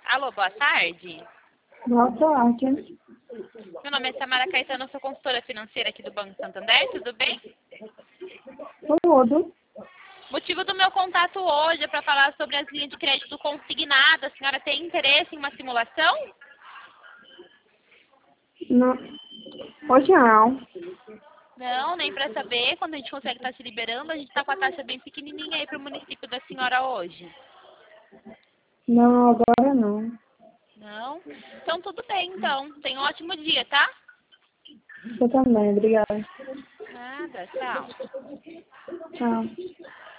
Alô, boa tarde. Boa tarde. Meu nome é Samara Caetano, eu sou consultora financeira aqui do Banco Santander, tudo bem? Tudo. O motivo do meu contato hoje é para falar sobre as linhas de crédito consignadas. A senhora tem interesse em uma simulação? Não. Hoje não. Não, nem para saber quando a gente consegue estar se liberando. A gente está com a taxa bem pequenininha aí para o município da senhora hoje. Não, agora não. Não? Então tudo bem, então. Tenha um ótimo dia, tá? Você também, obrigada. Nada, tchau. Tchau.